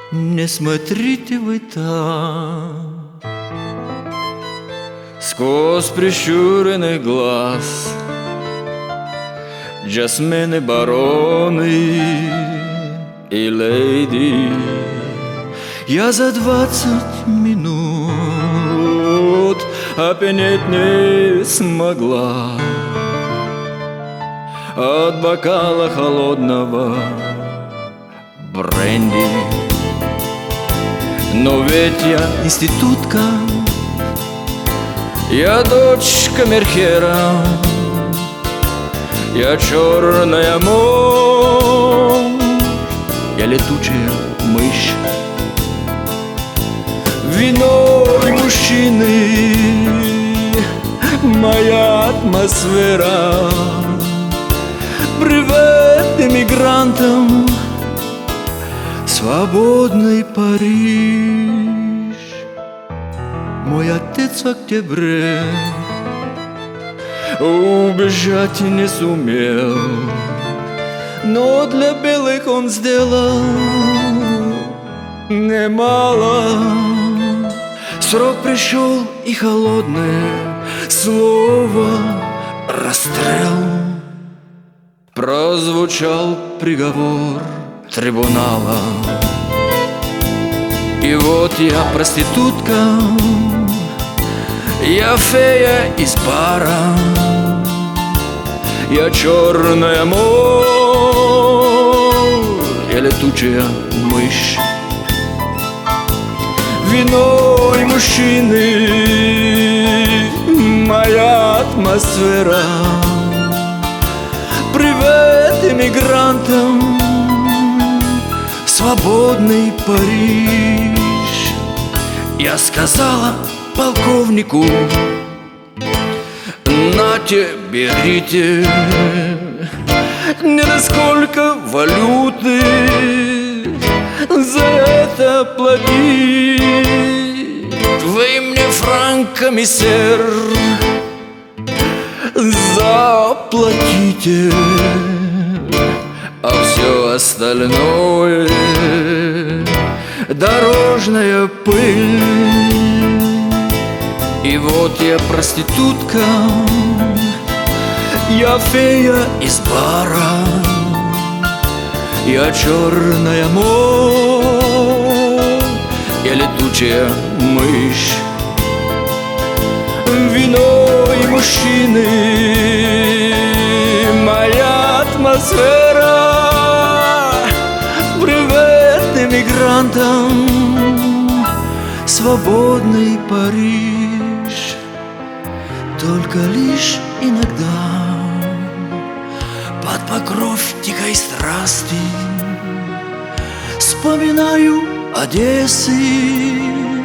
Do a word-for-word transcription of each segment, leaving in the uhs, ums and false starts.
не смотрите вы там. Сквозь прищуренный глаз джасмины, бароны и леди. Я за двадцать минут опьянеть не смогла от бокала холодного бренди. Но ведь я институтка, я дочь камерхера, я черная моль, я летучая мышь. Вино и мужчины, моя атмосфера. Привет иммигрантам, свободный Париж. Мой отец в октябре убежать не сумел, но для белых он сделал немало. Срок пришел, и холодное слово расстрел. Прозвучал приговор трибунала. И вот я проститутка, я фея из бара, я черная моль, я летучая мышь. Вино и мужчины, моя атмосфера. Привет иммигрантам, свободный Париж. Я сказала полковнику: нате, берите, не на сколько валюты за это платить. Вы мне франками, сэр, заплатите, а все остальное дорожная пыль. И вот я проститутка, я фея из бара, я черная моль, я летучая мышь. Вино и мужчины, моя атмосфера. Привет иммигрантам, свободный Париж. Только лишь иногда под покров тихой страсти вспоминаю Одессы,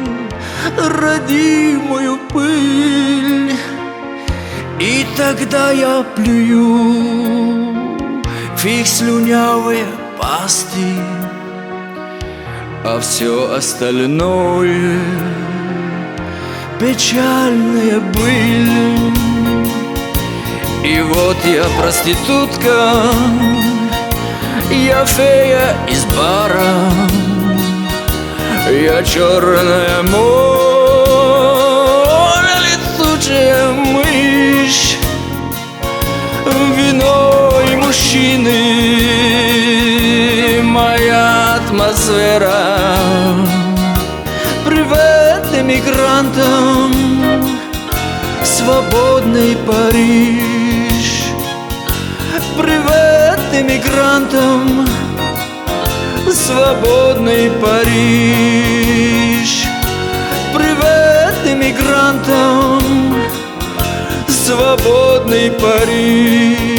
родимую пыль. И тогда я плюю в их слюнявые пасти, а все остальное печальная быль. И вот я проститутка, я фея из бара, я черная моль, летучая мышь. Вино и мужчины, моя атмосфера. Привет иммигрантам, свободный Париж. Привет иммигрантам, свободный Париж. Привет иммигрантам, свободный Париж.